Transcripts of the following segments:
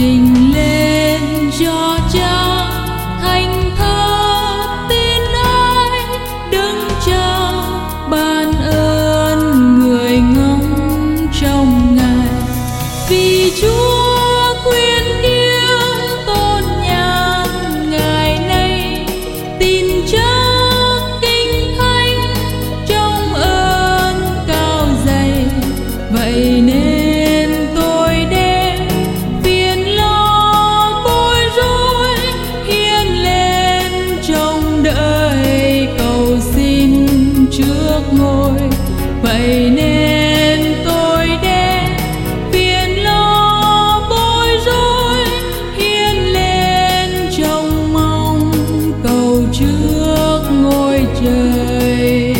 trình lên cho cha thành thơ tin ai đứng chờ ban ơn người ngóng trong ngài. Vì Chúa khuyên yêu tôn nhang ngày nay, tin chắc kinh thánh trong ơn cao dày. Vậy nên tôi đem phiền lo bối rối hiên lên trong đợi cầu xin trước ngôi. Vậy nên tôi đem phiền lo bối rối hiên lên trong mong cầu trước ngôi trời.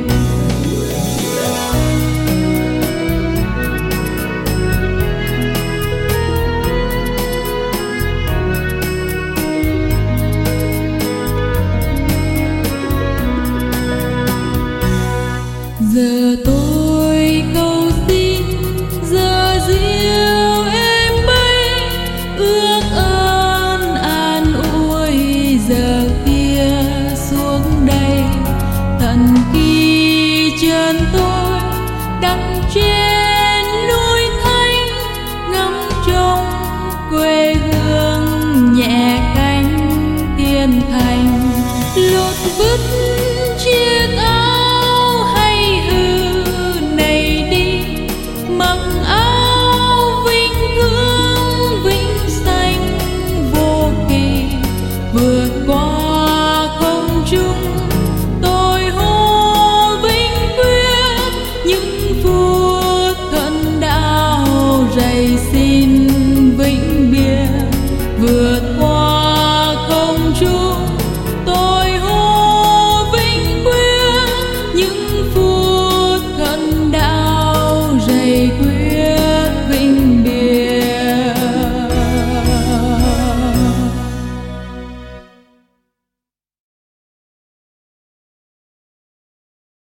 Giờ tôi cầu xin, giờ diêu em bay, ước ơn an ủi giờ kia xuống đây. Tận khi chân tôi đắm trên núi Thánh, ngắm trông quê hương nhẹ cánh thiên thành, lột vứt